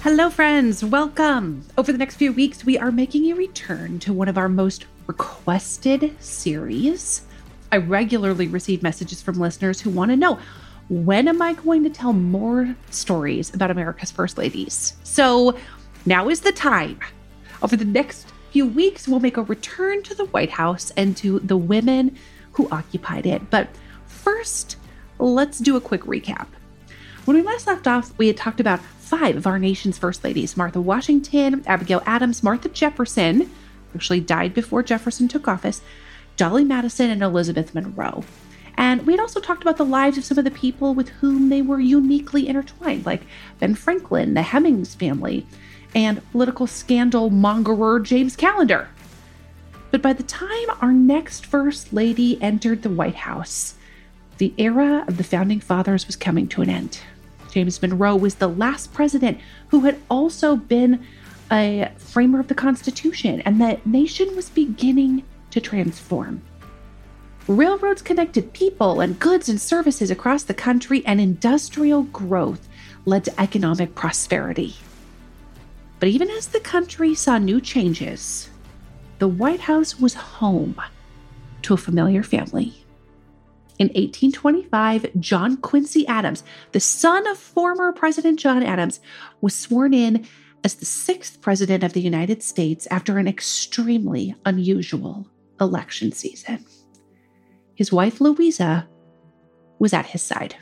Hello, friends. Welcome. Over the next few weeks, we are making a return to one of our most requested series. I regularly receive messages from listeners who want to know, when am I going to tell more stories about America's First Ladies? So now is the time. Over the next few weeks, we'll make a return to the White House and to the women who occupied it. But first, let's do a quick recap. When we last left off, we had talked about 5 of our nation's first ladies: Martha Washington, Abigail Adams, Martha Jefferson, who actually died before Jefferson took office, Dolley Madison, and Elizabeth Monroe. And we had also talked about the lives of some of the people with whom they were uniquely intertwined, like Ben Franklin, the Hemings family, and political scandal mongerer James Callender. But by the time our next first lady entered the White House, the era of the Founding Fathers was coming to an end. James Monroe was the last president who had also been a framer of the Constitution, and the nation was beginning to transform. Railroads connected people and goods and services across the country, and industrial growth led to economic prosperity. But even as the country saw new changes, the White House was home to a familiar family. In 1825, John Quincy Adams, the son of former President John Adams, was sworn in as the 6th president of the United States after an extremely unusual election season. His wife, Louisa, was at his side.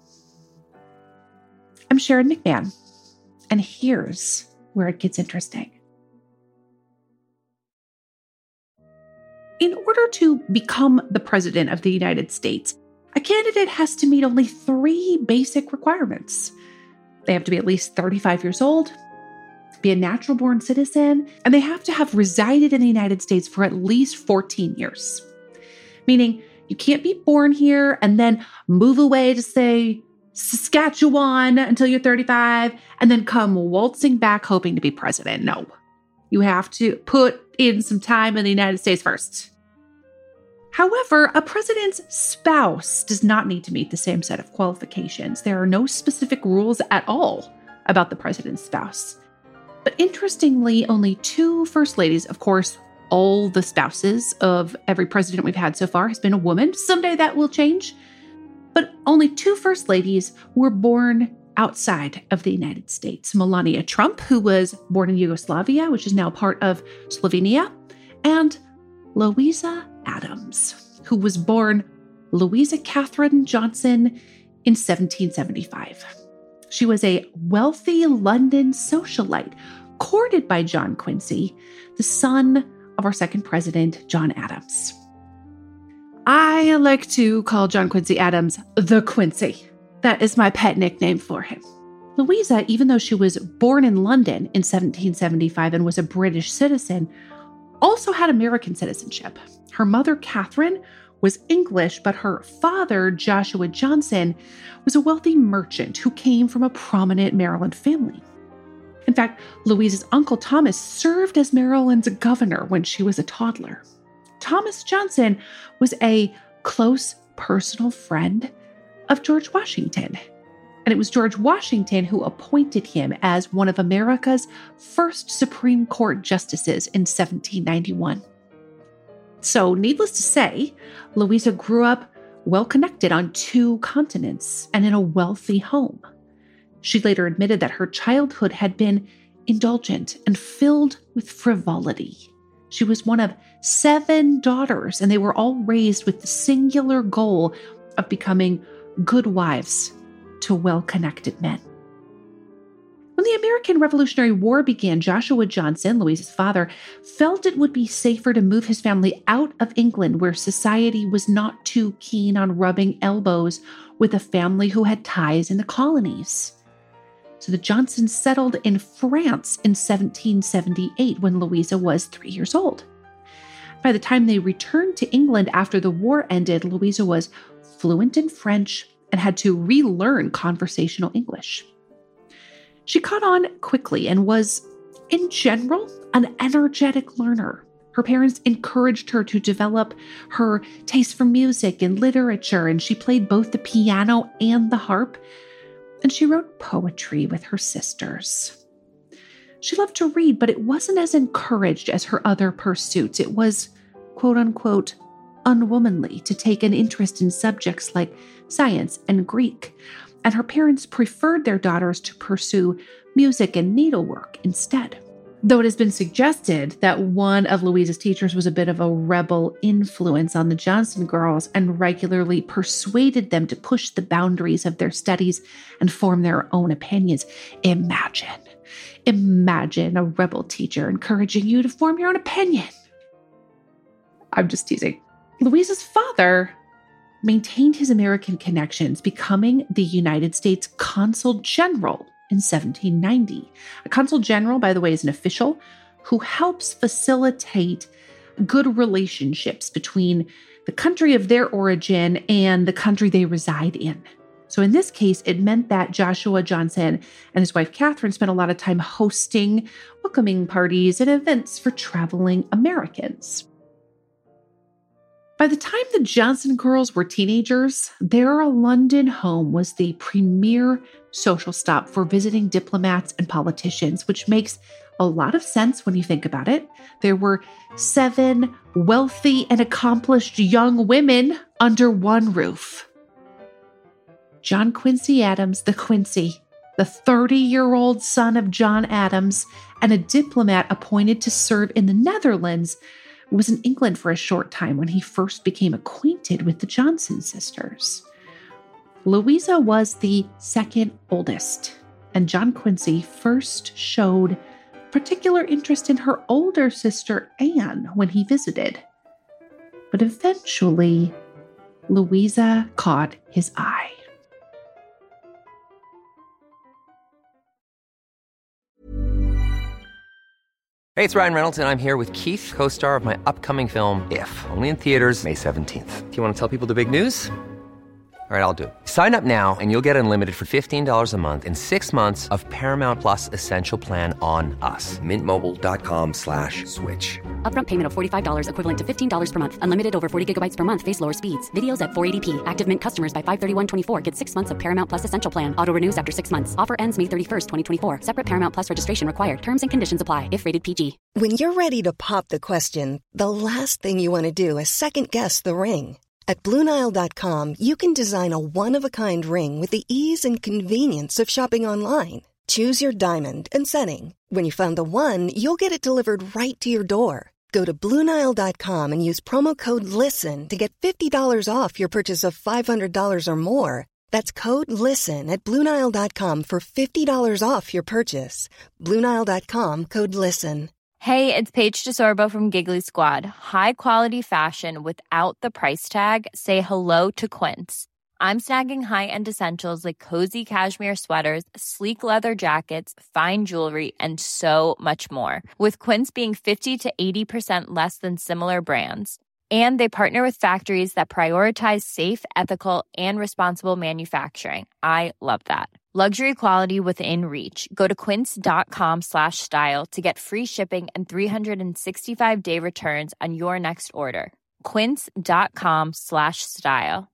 I'm Sharon McMahon, and here's where it gets interesting. In order to become the president of the United States, a candidate has to meet only 3 basic requirements. They have to be at least 35 years old, be a natural-born citizen, and they have to have resided in the United States for at least 14 years. Meaning, you can't be born here and then move away to, say, Saskatchewan until you're 35, and then come waltzing back hoping to be president. No. You have to put in some time in the United States first. However, a president's spouse does not need to meet the same set of qualifications. There are no specific rules at all about the president's spouse. But interestingly, only 2 first ladies, of course, all the spouses of every president we've had so far has been a woman. Someday that will change. But only 2 first ladies were born outside of the United States. Melania Trump, who was born in Yugoslavia, which is now part of Slovenia, and Louisa Adams, who was born Louisa Catherine Johnson in 1775. She was a wealthy London socialite, courted by John Quincy, the son of our 2nd president, John Adams. I like to call John Quincy Adams the Quincy. That is my pet nickname for him. Louisa, even though she was born in London in 1775 and was a British citizen, also had American citizenship. Her mother, Catherine, was English, but her father, Joshua Johnson, was a wealthy merchant who came from a prominent Maryland family. In fact, Louisa's uncle Thomas served as Maryland's governor when she was a toddler. Thomas Johnson was a close personal friend of George Washington. And it was George Washington who appointed him as one of America's first Supreme Court justices in 1791. So, needless to say, Louisa grew up well-connected on 2 continents and in a wealthy home. She later admitted that her childhood had been indulgent and filled with frivolity. She was one of 7 daughters, and they were all raised with the singular goal of becoming good wives to well-connected men. When the American Revolutionary War began, Joshua Johnson, Louisa's father, felt it would be safer to move his family out of England, where society was not too keen on rubbing elbows with a family who had ties in the colonies. So the Johnsons settled in France in 1778 when Louisa was 3 years old. By the time they returned to England after the war ended, Louisa was fluent in French and had to relearn conversational English. She caught on quickly and was, in general, an energetic learner. Her parents encouraged her to develop her taste for music and literature, and she played both the piano and the harp, and she wrote poetry with her sisters. She loved to read, but it wasn't as encouraged as her other pursuits. It was, quote unquote, unwomanly to take an interest in subjects like science and Greek, and her parents preferred their daughters to pursue music and needlework instead. Though it has been suggested that one of Louisa's teachers was a bit of a rebel influence on the Johnson girls and regularly persuaded them to push the boundaries of their studies and form their own opinions. Imagine a rebel teacher encouraging you to form your own opinion. I'm just teasing. Louisa's father maintained his American connections, becoming the United States Consul General in 1790. A consul general, by the way, is an official who helps facilitate good relationships between the country of their origin and the country they reside in. So in this case, it meant that Joshua Johnson and his wife Catherine spent a lot of time hosting welcoming parties and events for traveling Americans. By the time the Johnson girls were teenagers, their London home was the premier social stop for visiting diplomats and politicians, which makes a lot of sense when you think about it. There were 7 wealthy and accomplished young women under one roof. John Quincy Adams, the Quincy, the 30-year-old son of John Adams, and a diplomat appointed to serve in the Netherlands, was in England for a short time when he first became acquainted with the Johnson sisters. Louisa was the second oldest, and John Quincy first showed particular interest in her older sister Anne when he visited. But eventually, Louisa caught his eye. Hey, it's Ryan Reynolds, and I'm here with Keith, co-star of my upcoming film, If, only in theaters May 17th. Do you want to tell people the big news? All right, I'll do it. Sign up now and you'll get unlimited for $15 a month and 6 months of Paramount Plus Essential Plan on us. MintMobile.com/switch. Upfront payment of $45 equivalent to $15 per month. Unlimited over 40 gigabytes per month. Face lower speeds. Videos at 480p. Active Mint customers by 531.24 get 6 months of Paramount Plus Essential Plan. Auto renews after 6 months. Offer ends May 31st, 2024. Separate Paramount Plus registration required. Terms and conditions apply if rated PG. When you're ready to pop the question, the last thing you want to do is second-guess the ring. At BlueNile.com, you can design a one-of-a-kind ring with the ease and convenience of shopping online. Choose your diamond and setting. When you find the one, you'll get it delivered right to your door. Go to BlueNile.com and use promo code LISTEN to get $50 off your purchase of $500 or more. That's code LISTEN at BlueNile.com for $50 off your purchase. BlueNile.com, code LISTEN. Hey, it's Paige DeSorbo from Giggly Squad. High quality fashion without the price tag. Say hello to Quince. I'm snagging high-end essentials like cozy cashmere sweaters, sleek leather jackets, fine jewelry, and so much more. With Quince being 50 to 80% less than similar brands. And they partner with factories that prioritize safe, ethical, and responsible manufacturing. I love that. Luxury quality within reach. Go to quince.com/style to get free shipping and 365-day returns on your next order. Quince.com/style.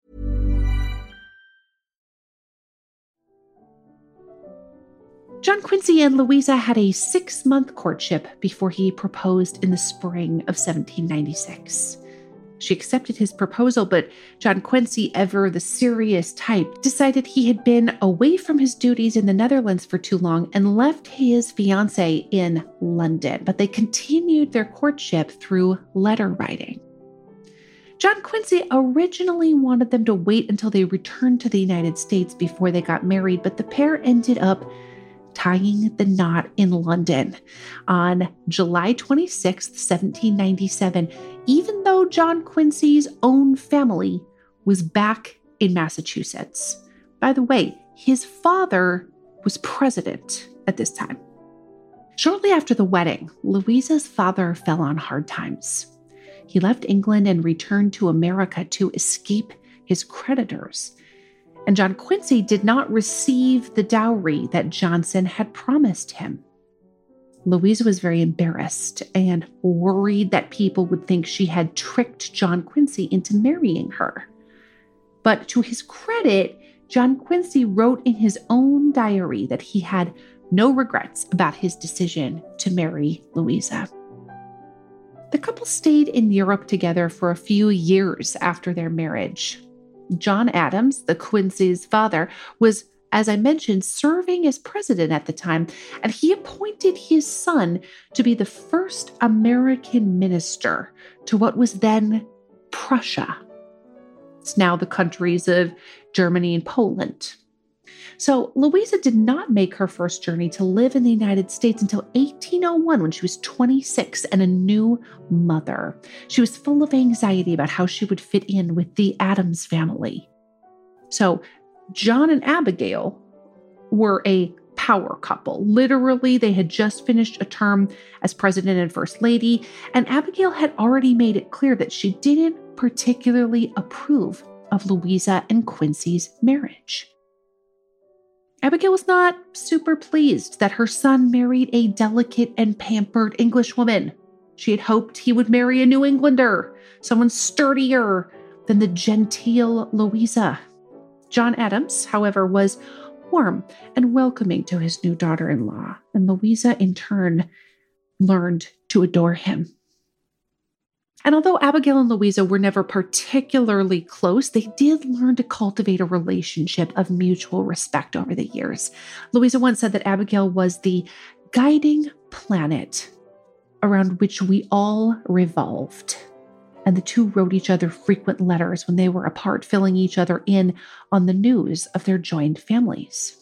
John Quincy and Louisa had a 6-month courtship before he proposed in the spring of 1796. She accepted his proposal, but John Quincy, ever the serious type, decided he had been away from his duties in the Netherlands for too long and left his fiancée in London. But they continued their courtship through letter writing. John Quincy originally wanted them to wait until they returned to the United States before they got married, but the pair ended up tying the knot in London on July 26, 1797, even though John Quincy's own family was back in Massachusetts. By the way, his father was president at this time. Shortly after the wedding, Louisa's father fell on hard times. He left England and returned to America to escape his creditors. And John Quincy did not receive the dowry that Johnson had promised him. Louisa was very embarrassed and worried that people would think she had tricked John Quincy into marrying her. But to his credit, John Quincy wrote in his own diary that he had no regrets about his decision to marry Louisa. The couple stayed in Europe together for a few years after their marriage. John Adams, the Quincy's father, was, as I mentioned, serving as president at the time, and he appointed his son to be the first American minister to what was then Prussia. It's now the countries of Germany and Poland. So Louisa did not make her first journey to live in the United States until 1801, when she was 26 and a new mother. She was full of anxiety about how she would fit in with the Adams family. So John and Abigail were a power couple. Literally, they had just finished a term as president and first lady, and Abigail had already made it clear that she didn't particularly approve of Louisa and Quincy's marriage. Abigail was not super pleased that her son married a delicate and pampered Englishwoman. She had hoped he would marry a New Englander, someone sturdier than the genteel Louisa. John Adams, however, was warm and welcoming to his new daughter-in-law, and Louisa, in turn, learned to adore him. And although Abigail and Louisa were never particularly close, they did learn to cultivate a relationship of mutual respect over the years. Louisa once said that Abigail was the guiding planet around which we all revolved. And the two wrote each other frequent letters when they were apart, filling each other in on the news of their joined families.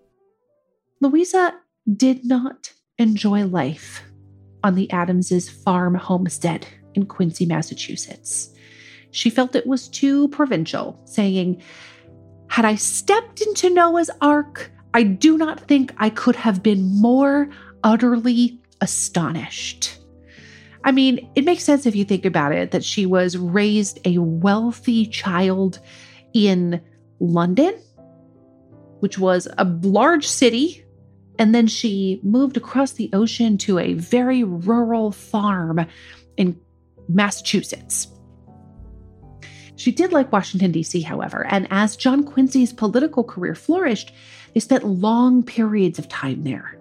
Louisa did not enjoy life on the Adamses' farm homestead in Quincy, Massachusetts. She felt it was too provincial, saying, "Had I stepped into Noah's Ark, I do not think I could have been more utterly astonished." I mean, it makes sense if you think about it, that she was raised a wealthy child in London, which was a large city, and then she moved across the ocean to a very rural farm in Massachusetts. She did like Washington, D.C., however, and as John Quincy's political career flourished, they spent long periods of time there.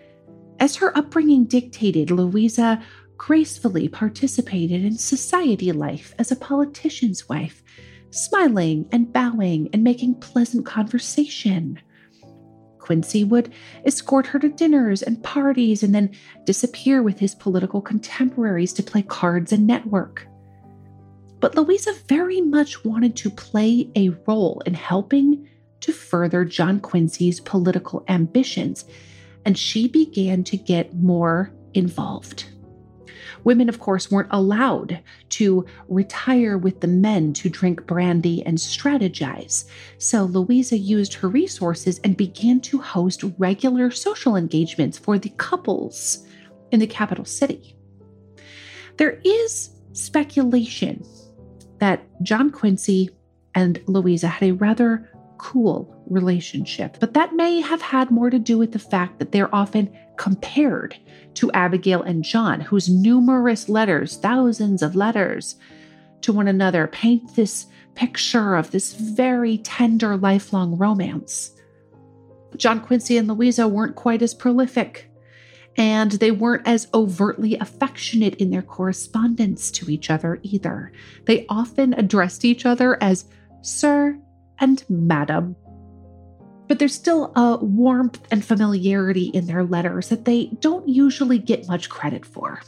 As her upbringing dictated, Louisa gracefully participated in society life as a politician's wife, smiling and bowing and making pleasant conversation. Quincy would escort her to dinners and parties and then disappear with his political contemporaries to play cards and network. But Louisa very much wanted to play a role in helping to further John Quincy's political ambitions, and she began to get more involved. Women, of course, weren't allowed to retire with the men to drink brandy and strategize. So Louisa used her resources and began to host regular social engagements for the couples in the capital city. There is speculation that John Quincy and Louisa had a rather cool relationship, but that may have had more to do with the fact that they're often compared to Abigail and John, whose numerous letters, thousands of letters to one another, paint this picture of this very tender, lifelong romance. John Quincy and Louisa weren't quite as prolific, and they weren't as overtly affectionate in their correspondence to each other either. They often addressed each other as Sir and Madam. But there's still a warmth and familiarity in their letters that they don't usually get much credit for.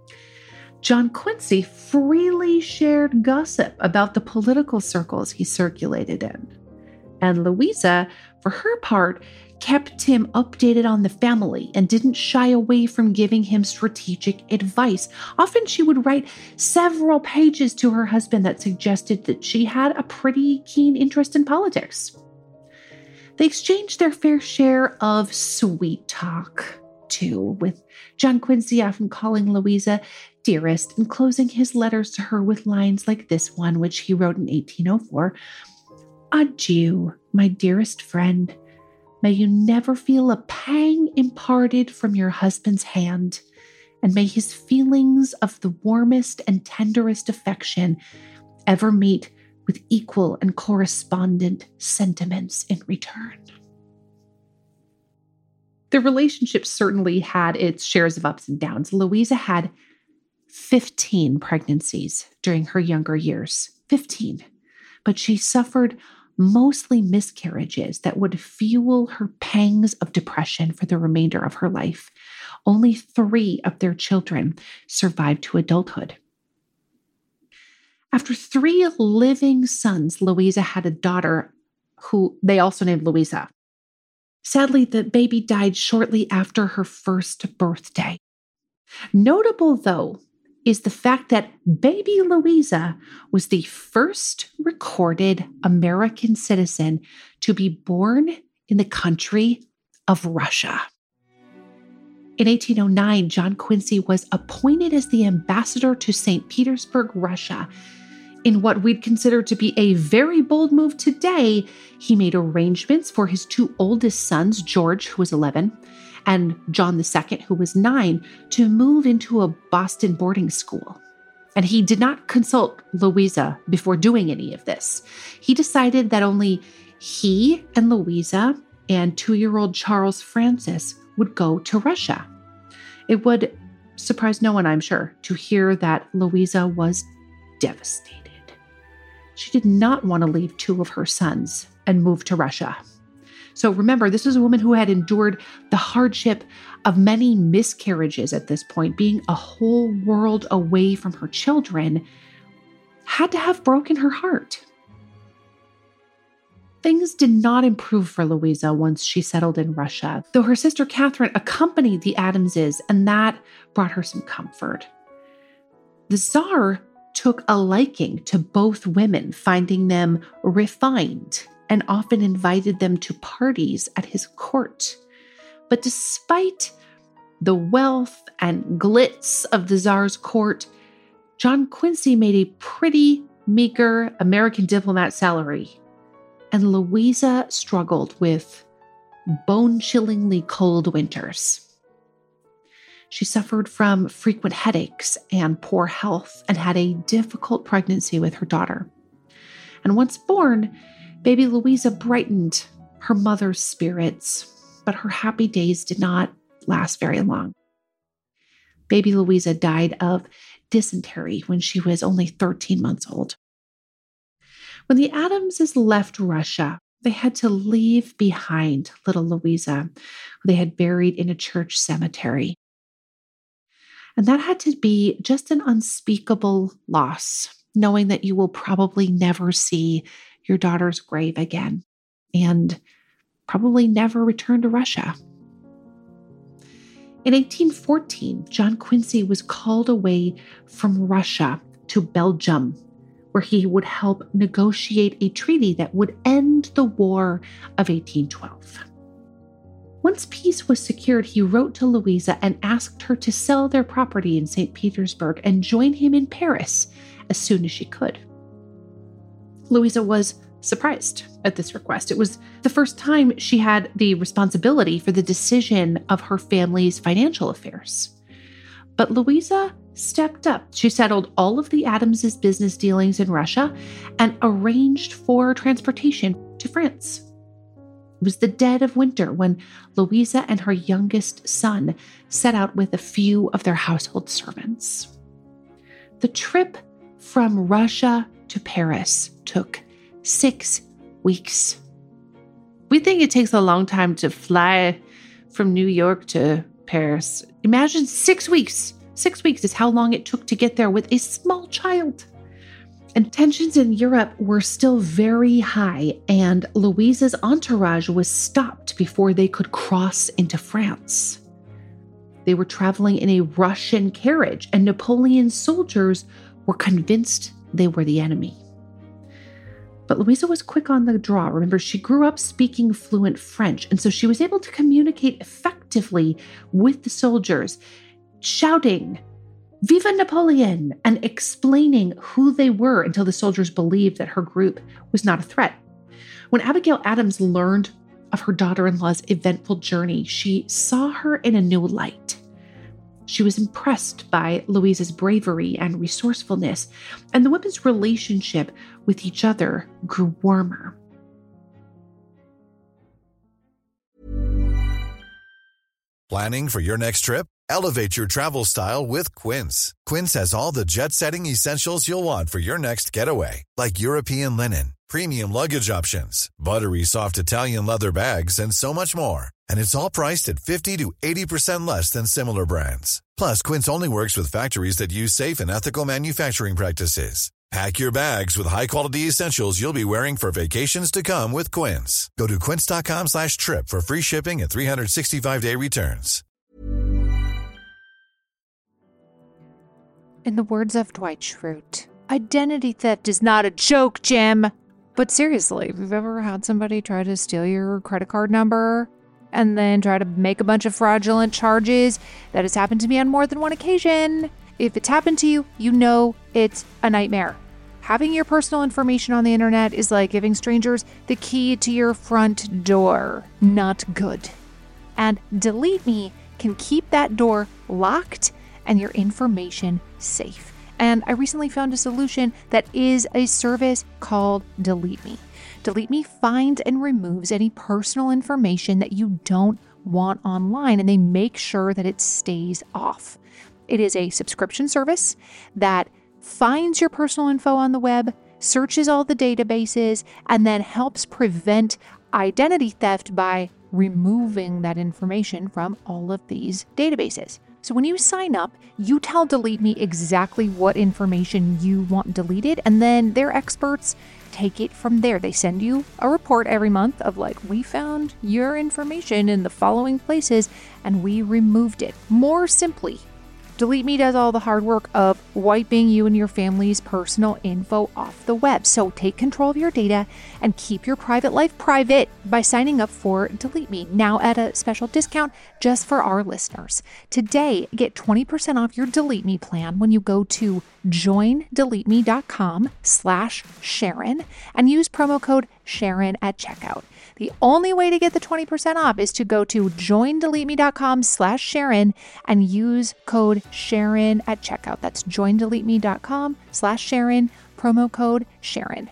John Quincy freely shared gossip about the political circles he circulated in. And Louisa, for her part, kept him updated on the family and didn't shy away from giving him strategic advice. Often she would write several pages to her husband that suggested that she had a pretty keen interest in politics. They exchanged their fair share of sweet talk, too, with John Quincy often calling Louisa dearest and closing his letters to her with lines like this one, which he wrote in 1804. "Adieu, my dearest friend. May you never feel a pang imparted from your husband's hand, and may his feelings of the warmest and tenderest affection ever meet with equal and correspondent sentiments in return." The relationship certainly had its shares of ups and downs. Louisa had 15 pregnancies during her younger years. 15. But she suffered mostly miscarriages that would fuel her pangs of depression for the remainder of her life. Only 3 of their children survived to adulthood. After 3 living sons, Louisa had a daughter who they also named Louisa. Sadly, the baby died shortly after her first birthday. Notable, though, is the fact that baby Louisa was the first recorded American citizen to be born in the country of Russia. In 1809, John Quincy was appointed as the ambassador to St. Petersburg, Russia. In what we'd consider to be a very bold move today, he made arrangements for his 2 oldest sons, George, who was 11, and John II, who was 9, to move into a Boston boarding school. And he did not consult Louisa before doing any of this. He decided that only he and Louisa and 2-year-old Charles Francis would go to Russia. It would surprise no one, I'm sure, to hear that Louisa was devastated. She did not want to leave 2 of her sons and move to Russia. So remember, this was a woman who had endured the hardship of many miscarriages at this point, being a whole world away from her children, had to have broken her heart. Things did not improve for Louisa once she settled in Russia, though her sister Catherine accompanied the Adamses, and that brought her some comfort. The Tsar took a liking to both women, finding them refined, and often invited them to parties at his court. But despite the wealth and glitz of the Tsar's court, John Quincy made a pretty meager American diplomat salary, and Louisa struggled with bone-chillingly cold winters. She suffered from frequent headaches and poor health and had a difficult pregnancy with her daughter. And once born, baby Louisa brightened her mother's spirits, but her happy days did not last very long. Baby Louisa died of dysentery when she was only 13 months old. When the Adamses left Russia, they had to leave behind little Louisa, who they had buried in a church cemetery. And that had to be just an unspeakable loss, knowing that you will probably never see your daughter's grave again and probably never return to Russia. In 1814, John Quincy was called away from Russia to Belgium, where he would help negotiate a treaty that would end the War of 1812. Once peace was secured, he wrote to Louisa and asked her to sell their property in St. Petersburg and join him in Paris as soon as she could. Louisa was surprised at this request. It was the first time she had the responsibility for the decision of her family's financial affairs. But Louisa stepped up. She settled all of the Adamses' business dealings in Russia and arranged for transportation to France. It was the dead of winter when Louisa and her youngest son set out with a few of their household servants. The trip from Russia to Paris took 6 weeks. We think it takes a long time to fly from New York to Paris. Imagine 6 weeks. 6 weeks is how long it took to get there with a small child. And tensions in Europe were still very high, and Louisa's entourage was stopped before they could cross into France. They were traveling in a Russian carriage, and Napoleon's soldiers were convinced they were the enemy. But Louisa was quick on the draw. Remember, she grew up speaking fluent French, and so she was able to communicate effectively with the soldiers, shouting, "Viva Napoleon!" and explaining who they were until the soldiers believed that her group was not a threat. When Abigail Adams learned of her daughter-in-law's eventful journey, she saw her in a new light. She was impressed by Louisa's bravery and resourcefulness, and the women's relationship with each other grew warmer. Planning for your next trip? Elevate your travel style with Quince. Quince has all the jet-setting essentials you'll want for your next getaway, like European linen, premium luggage options, buttery soft Italian leather bags, and so much more. And it's all priced at 50 to 80% less than similar brands. Plus, Quince only works with factories that use safe and ethical manufacturing practices. Pack your bags with high-quality essentials you'll be wearing for vacations to come with Quince. Go to quince.com/trip for free shipping and 365-day returns. In the words of Dwight Schrute, identity theft is not a joke, Jim. But seriously, have you ever had somebody try to steal your credit card number and then try to make a bunch of fraudulent charges? That has happened to me on more than one occasion. If it's happened to you, you know it's a nightmare. Having your personal information on the internet is like giving strangers the key to your front door. Not good. And Delete Me can keep that door locked and your information safe. And I recently found a solution that is a service called Delete Me. Delete Me finds and removes any personal information that you don't want online, and they make sure that it stays off. It is a subscription service that finds your personal info on the web, searches all the databases, and then helps prevent identity theft by removing that information from all of these databases. So when you sign up, you tell Delete Me exactly what information you want deleted, and then their experts take it from there. They send you a report every month of like, we found your information in the following places and we removed it. More simply, Delete Me does all the hard work of wiping you and your family's personal info off the web. So take control of your data and keep your private life private by signing up for Delete Me, now at a special discount just for our listeners. Today, get 20% off your Delete Me plan when you go to joindeleteme.com/Sharon and use promo code Sharon at checkout. The only way to get the 20% off is to go to joindeleteme.com/Sharon and use code Sharon at checkout. That's joindeleteme.com/Sharon, promo code Sharon.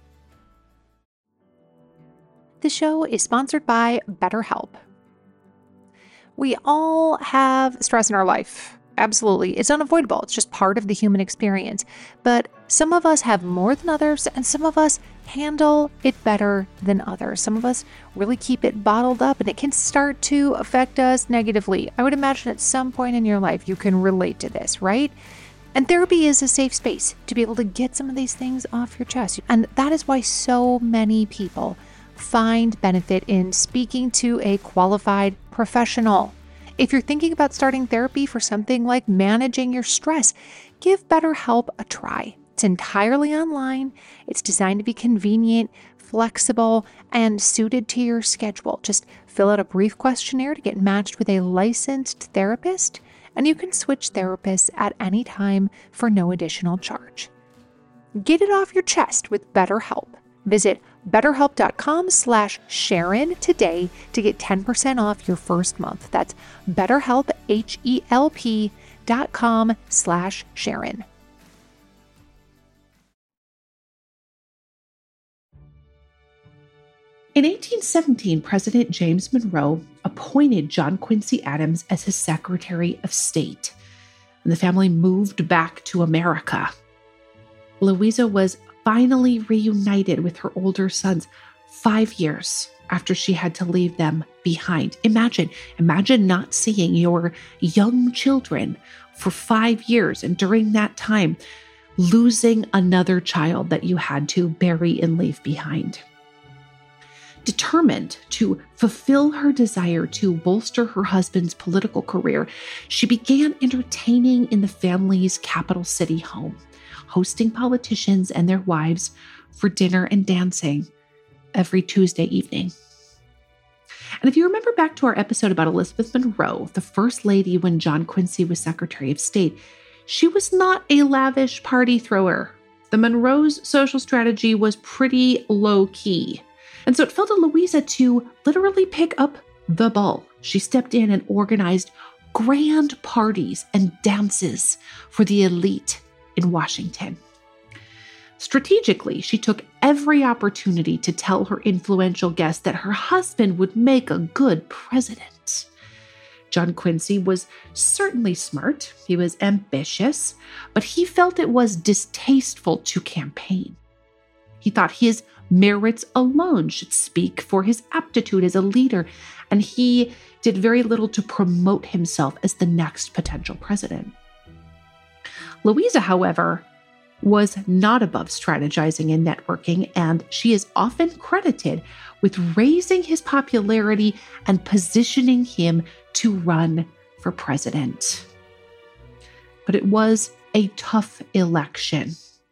The show is sponsored by BetterHelp. We all have stress in our life. Absolutely. It's unavoidable. It's just part of the human experience. But some of us have more than others, and some of us handle it better than others. Some of us really keep it bottled up, and it can start to affect us negatively. I would imagine at some point in your life you can relate to this, right? And therapy is a safe space to be able to get some of these things off your chest. And that is why so many people find benefit in speaking to a qualified professional. If you're thinking about starting therapy for something like managing your stress, give BetterHelp a try. It's entirely online. It's designed to be convenient, flexible, and suited to your schedule. Just fill out a brief questionnaire to get matched with a licensed therapist, and you can switch therapists at any time for no additional charge. Get it off your chest with BetterHelp. Visit BetterHelp.com/Sharon today to get 10% off your first month. That's BetterHelp, HELP.com/Sharon. In 1817, President James Monroe appointed John Quincy Adams as his Secretary of State, and the family moved back to America. Louisa was finally reunited with her older sons 5 years after she had to leave them behind. Imagine not seeing your young children for 5 years, and during that time, losing another child that you had to bury and leave behind. Determined to fulfill her desire to bolster her husband's political career, she began entertaining in the family's capital city home, hosting politicians and their wives for dinner and dancing every Tuesday evening. And if you remember back to our episode about Elizabeth Monroe, the First Lady when John Quincy was Secretary of State, she was not a lavish party thrower. The Monroes' social strategy was pretty low-key. And so it fell to Louisa to literally pick up the ball. She stepped in and organized grand parties and dances for the elite in Washington. Strategically, she took every opportunity to tell her influential guests that her husband would make a good president. John Quincy was certainly smart, he was ambitious, but he felt it was distasteful to campaign. He thought his merits alone should speak for his aptitude as a leader, and he did very little to promote himself as the next potential president. Louisa, however, was not above strategizing and networking, and she is often credited with raising his popularity and positioning him to run for president. But it was a tough election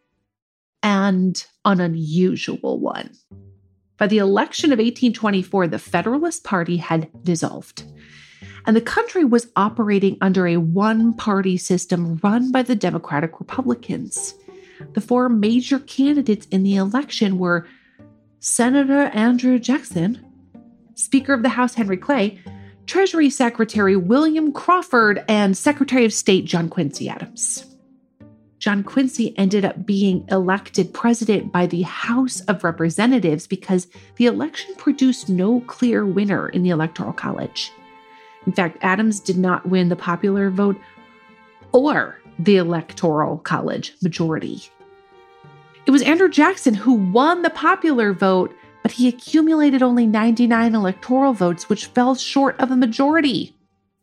and an unusual one. By the election of 1824, the Federalist Party had dissolved, and the country was operating under a one-party system run by the Democratic Republicans. The four major candidates in the election were Senator Andrew Jackson, Speaker of the House Henry Clay, Treasury Secretary William Crawford, and Secretary of State John Quincy Adams. John Quincy ended up being elected president by the House of Representatives because the election produced no clear winner in the Electoral College. In fact, Adams did not win the popular vote or the Electoral College majority. It was Andrew Jackson who won the popular vote, but he accumulated only 99 electoral votes, which fell short of a majority.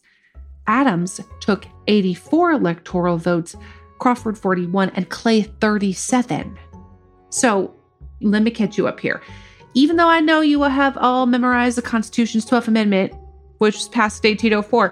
Adams took 84 electoral votes, Crawford 41, and Clay 37. So let me catch you up here. Even though I know you will have all memorized the Constitution's 12th Amendment, which was passed in 1804,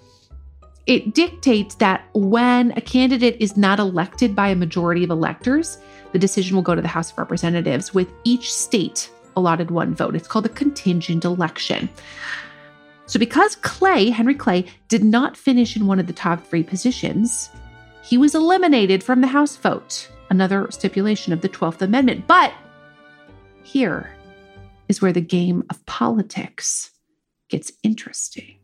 it dictates that when a candidate is not elected by a majority of electors, the decision will go to the House of Representatives, with each state allotted one vote. It's called a contingent election. So because Henry Clay, did not finish in one of the top three positions, he was eliminated from the House vote, another stipulation of the 12th Amendment. But here is where the game of politics gets interesting.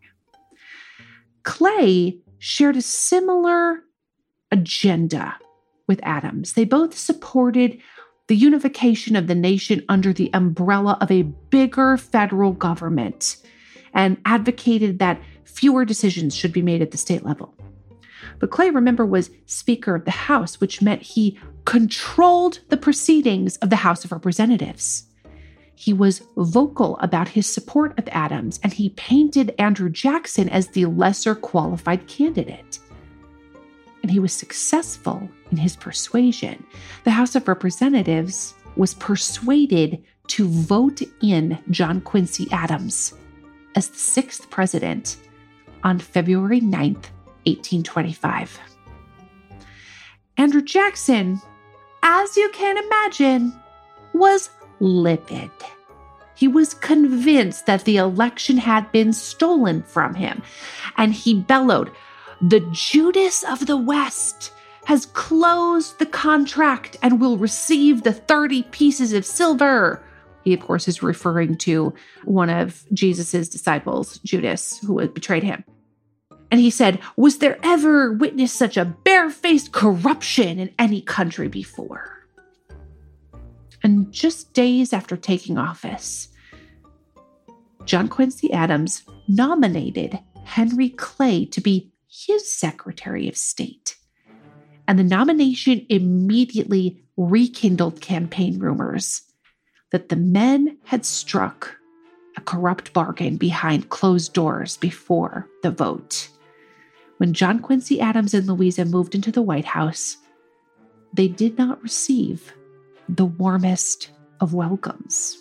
Clay shared a similar agenda with Adams. They both supported the unification of the nation under the umbrella of a bigger federal government and advocated that fewer decisions should be made at the state level. But Clay, remember, was Speaker of the House, which meant he controlled the proceedings of the House of Representatives. He was vocal about his support of Adams, and he painted Andrew Jackson as the lesser qualified candidate. And he was successful in his persuasion. The House of Representatives was persuaded to vote in John Quincy Adams as the sixth president on February 9th, 1825. Andrew Jackson, as you can imagine, was livid. He was convinced that the election had been stolen from him, and he bellowed, "The Judas of the West has closed the contract and will receive the 30 pieces of silver." He, of course, is referring to one of Jesus's disciples, Judas, who had betrayed him. And he said, "Was there ever witnessed such a barefaced corruption in any country before?" And just days after taking office, John Quincy Adams nominated Henry Clay to be his Secretary of State. And the nomination immediately rekindled campaign rumors that the men had struck a corrupt bargain behind closed doors before the vote. When John Quincy Adams and Louisa moved into the White House, they did not receive the warmest of welcomes.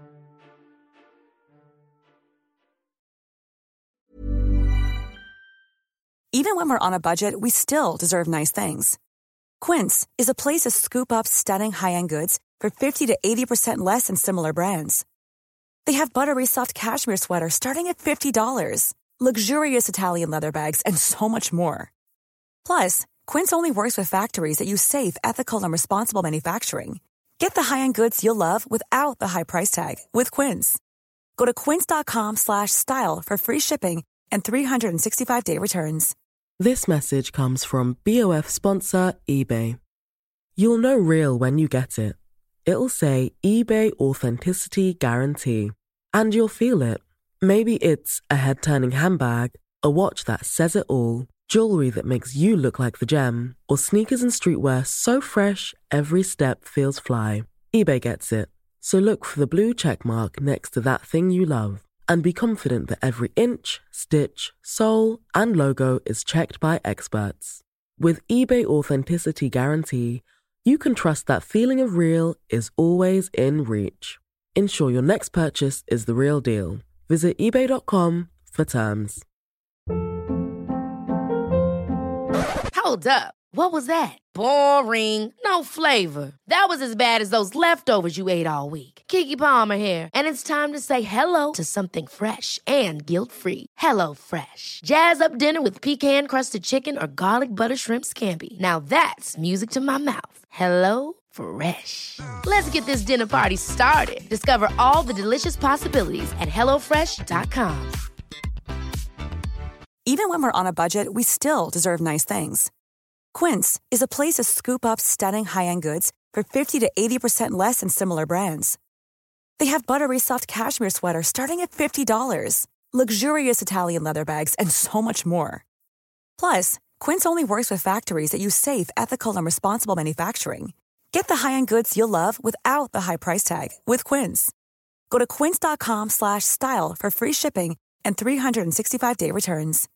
Even when we're on a budget, we still deserve nice things. Quince is a place to scoop up stunning high-end goods for 50 to 80% less than similar brands. They have buttery soft cashmere sweaters starting at $50, luxurious Italian leather bags, and so much more. Plus, Quince only works with factories that use safe, ethical, and responsible manufacturing. Get the high-end goods you'll love without the high price tag with Quince. Go to quince.com/style for free shipping and 365-day returns. This message comes from BOF sponsor eBay. You'll know real when you get it. It'll say eBay Authenticity Guarantee. And you'll feel it. Maybe it's a head-turning handbag, A watch that says it all, jewelry that makes you look like the gem, or sneakers and streetwear so fresh every step feels fly. eBay gets it. So look for the blue check mark next to that thing you love and be confident that every inch, stitch, sole, and logo is checked by experts. With eBay Authenticity Guarantee, you can trust that feeling of real is always in reach. Ensure your next purchase is the real deal. Visit ebay.com for terms. Hold up. What was that? Boring. No flavor. That was as bad as those leftovers you ate all week. Keke Palmer here, and it's time to say hello to something fresh and guilt-free. Hello Fresh. Jazz up dinner with pecan-crusted chicken or garlic butter shrimp scampi. Now that's music to my mouth. Hello Fresh. Let's get this dinner party started. Discover all the delicious possibilities at hellofresh.com. Even when we're on a budget, we still deserve nice things. Quince is a place to scoop up stunning high-end goods for 50 to 80% less than similar brands. They have buttery soft cashmere sweaters starting at $50, luxurious Italian leather bags, and so much more. Plus, Quince only works with factories that use safe, ethical, and responsible manufacturing. Get the high-end goods you'll love without the high price tag with Quince. Go to quince.com/style for free shipping and 365-day returns.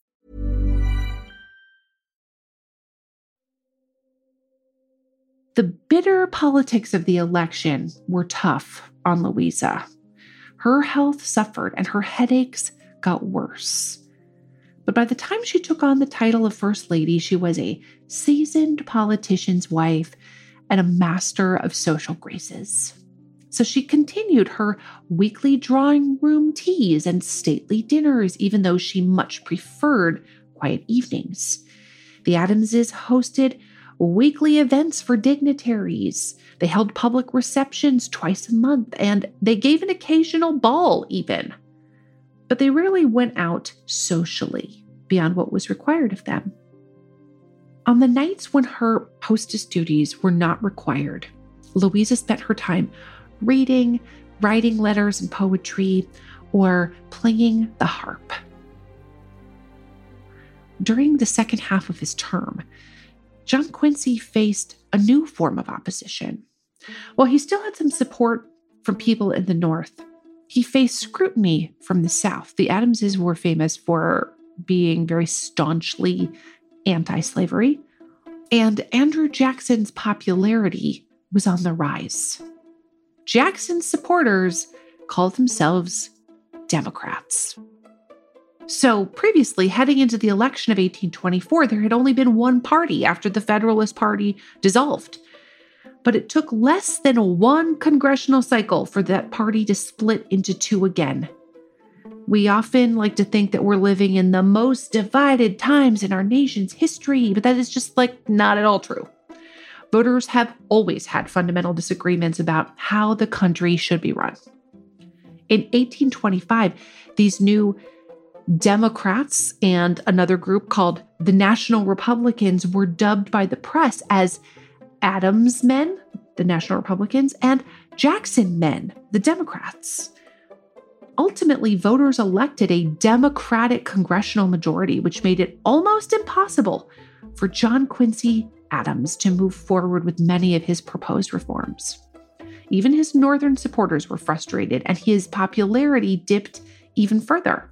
The bitter politics of the election were tough on Louisa. Her health suffered and her headaches got worse. But by the time she took on the title of First Lady, she was a seasoned politician's wife and a master of social graces. So she continued her weekly drawing room teas and stately dinners, even though she much preferred quiet evenings. The Adamses hosted weekly events for dignitaries. They held public receptions twice a month, and they gave an occasional ball even. But they rarely went out socially beyond what was required of them. On the nights when her hostess duties were not required, Louisa spent her time reading, writing letters and poetry, or playing the harp. During the second half of his term, John Quincy faced a new form of opposition. While he still had some support from people in the North, he faced scrutiny from the South. The Adamses were famous for being very staunchly anti-slavery, and Andrew Jackson's popularity was on the rise. Jackson's supporters called themselves Democrats. So previously, heading into the election of 1824, there had only been one party after the Federalist Party dissolved. But it took less than one congressional cycle for that party to split into two again. We often like to think that we're living in the most divided times in our nation's history, but that is just not at all true. Voters have always had fundamental disagreements about how the country should be run. In 1825, these new Democrats and another group called the National Republicans were dubbed by the press as Adams men, the National Republicans, and Jackson men, the Democrats. Ultimately, voters elected a Democratic congressional majority, which made it almost impossible for John Quincy Adams to move forward with many of his proposed reforms. Even his Northern supporters were frustrated, and his popularity dipped even further.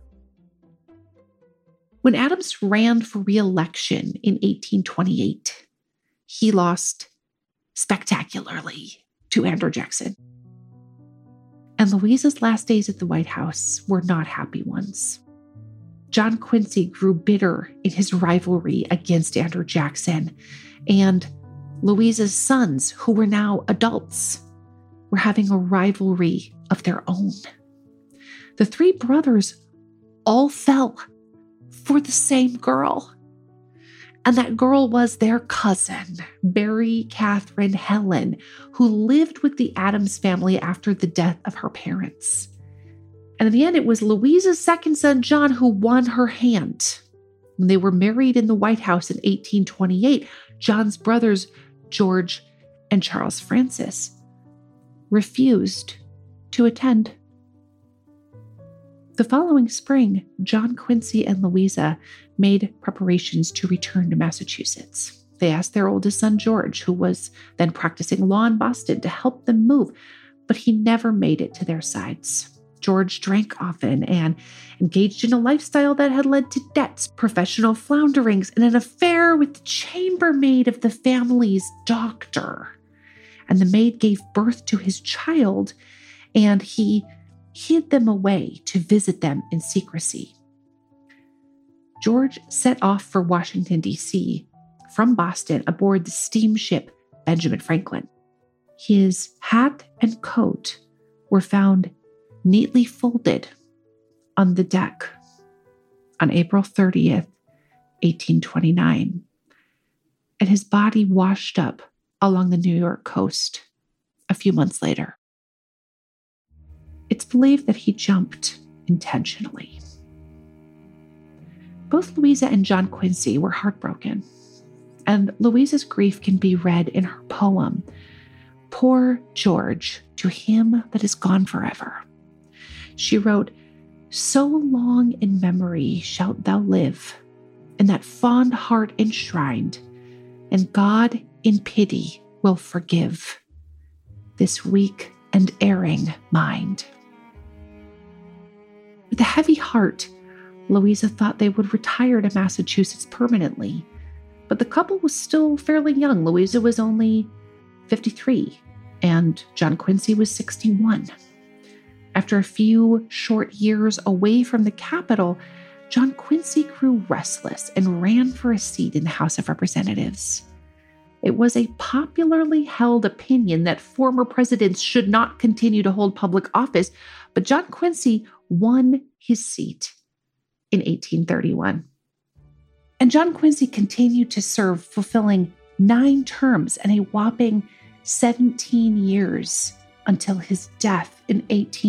When Adams ran for re-election in 1828, he lost spectacularly to Andrew Jackson. And Louisa's last days at the White House were not happy ones. John Quincy grew bitter in his rivalry against Andrew Jackson, and Louisa's sons, who were now adults, were having a rivalry of their own. The three brothers all fell for the same girl. And that girl was their cousin, Mary Catherine Helen, who lived with the Adams family after the death of her parents. And in the end, it was Louisa's second son, John, who won her hand. When they were married in the White House in 1828, John's brothers, George and Charles Francis, refused to attend. The following spring, John Quincy and Louisa made preparations to return to Massachusetts. They asked their oldest son, George, who was then practicing law in Boston, to help them move, but he never made it to their sides. George drank often and engaged in a lifestyle that had led to debts, professional flounderings, and an affair with the chambermaid of the family's doctor. And the maid gave birth to his child, and he hid them away to visit them in secrecy. George set off for Washington, D.C. from Boston aboard the steamship Benjamin Franklin. His hat and coat were found neatly folded on the deck on April 30th, 1829, and his body washed up along the New York coast a few months later. It's believed that he jumped intentionally. Both Louisa and John Quincy were heartbroken, and Louisa's grief can be read in her poem, Poor George, to him that is gone forever. She wrote, "So long in memory shalt thou live, in that fond heart enshrined, and God in pity will forgive this weak and erring mind." With a heavy heart, Louisa thought they would retire to Massachusetts permanently, but the couple was still fairly young. Louisa was only 53, and John Quincy was 61. After a few short years away from the capital, John Quincy grew restless and ran for a seat in the House of Representatives. It was a popularly held opinion that former presidents should not continue to hold public office, but John Quincy won his seat in 1831. And John Quincy continued to serve, fulfilling 9 terms and a whopping 17 years until his death in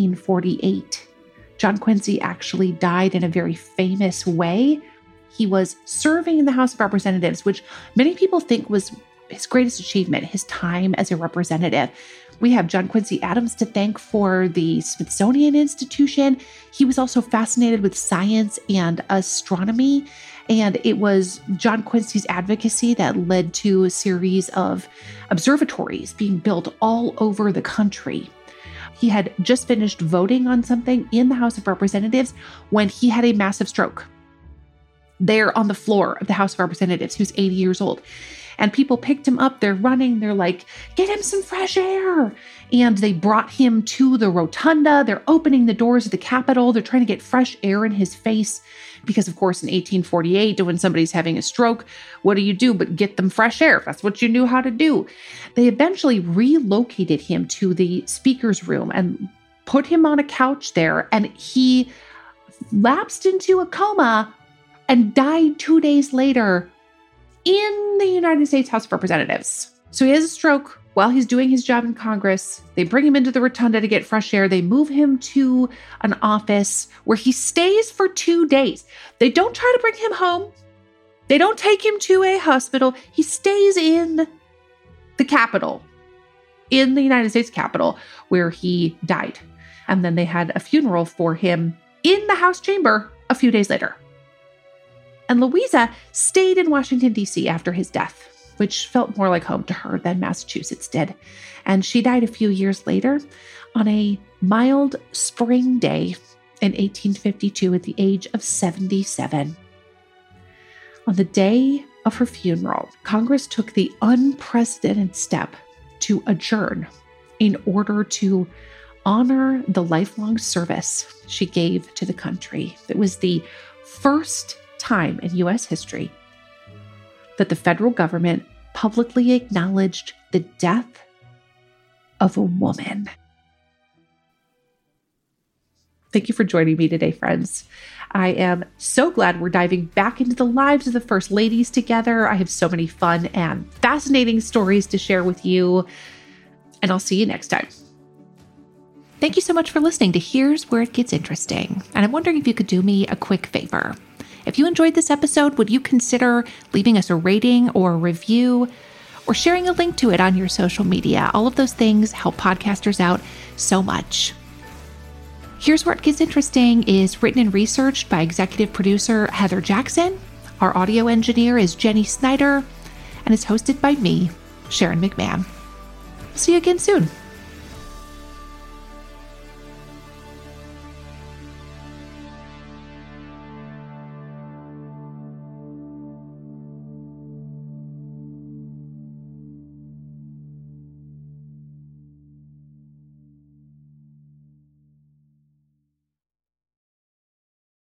1848. John Quincy actually died in a very famous way. He was serving in the House of Representatives, which many people think was his greatest achievement, his time as a representative. We have John Quincy Adams to thank for the Smithsonian Institution. He was also fascinated with science and astronomy, and it was John Quincy's advocacy that led to a series of observatories being built all over the country. He had just finished voting on something in the House of Representatives when he had a massive stroke there on the floor of the House of Representatives. He was 80 years old. And people picked him up. They're running. They're like, get him some fresh air. And they brought him to the rotunda. They're opening the doors of the Capitol. They're trying to get fresh air in his face. Because, of course, in 1848, when somebody's having a stroke, what do you do but get them fresh air? That's what you knew how to do. They eventually relocated him to the speaker's room and put him on a couch there. And he lapsed into a coma and died 2 days later in the United States House of Representatives. So he has a stroke while he's doing his job in Congress. They bring him into the rotunda to get fresh air. They move him to an office where he stays for 2 days. They don't try to bring him home. They don't take him to a hospital. He stays in the Capitol, in the United States Capitol, where he died. And then they had a funeral for him in the House chamber a few days later. And Louisa stayed in Washington, D.C. after his death, which felt more like home to her than Massachusetts did. And she died a few years later on a mild spring day in 1852 at the age of 77. On the day of her funeral, Congress took the unprecedented step to adjourn in order to honor the lifelong service she gave to the country. It was the first time in U.S. history that the federal government publicly acknowledged the death of a woman. Thank you for joining me today, friends. I am so glad we're diving back into the lives of the First Ladies together. I have so many fun and fascinating stories to share with you, and I'll see you next time. Thank you so much for listening to Here's Where It Gets Interesting. And I'm wondering if you could do me a quick favor. If you enjoyed this episode, would you consider leaving us a rating or a review or sharing a link to it on your social media? All of those things help podcasters out so much. Here's Where It Gets Interesting is written and researched by executive producer Heather Jackson. Our audio engineer is Jenny Snyder, and is hosted by me, Sharon McMahon. See you again soon.